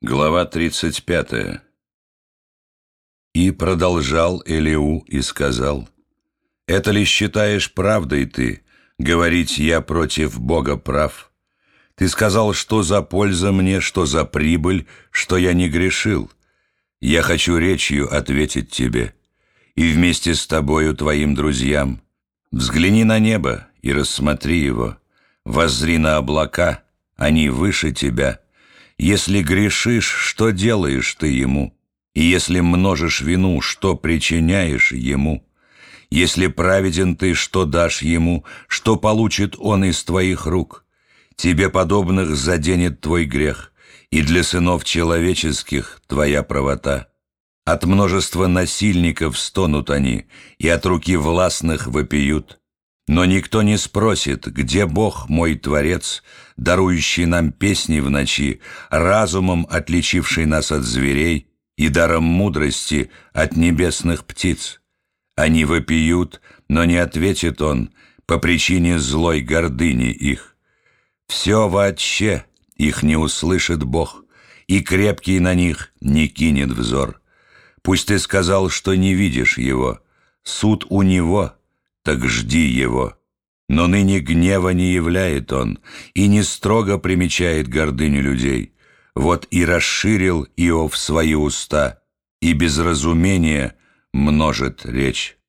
Глава 35. И продолжал Элиу и сказал: «Это ли считаешь правдой ты, говорить я против Бога прав? Ты сказал, что за польза мне, что за прибыль, что я не грешил. Я хочу речью ответить тебе, и вместе с тобою твоим друзьям. Взгляни на небо и рассмотри его, воззри на облака, они выше тебя. Если грешишь, что делаешь ты ему? И если множишь вину, что причиняешь ему? Если праведен ты, что дашь ему, что получит он из твоих рук? Тебе подобных заденет твой грех, и для сынов человеческих твоя правота. От множества насильников стонут они, и от руки властных вопиют. Но никто не спросит, где Бог мой Творец, дарующий нам песни в ночи, разумом отличивший нас от зверей и даром мудрости от небесных птиц. Они вопиют, но не ответит Он по причине злой гордыни их. Все вообще их не услышит Бог, и крепкий на них не кинет взор. Пусть ты сказал, что не видишь Его, суд у Него, так жди его. Но ныне гнева не являет он, и не строго примечает гордыню людей. Вот и расширил Иов свои уста, и без разумения множит речь.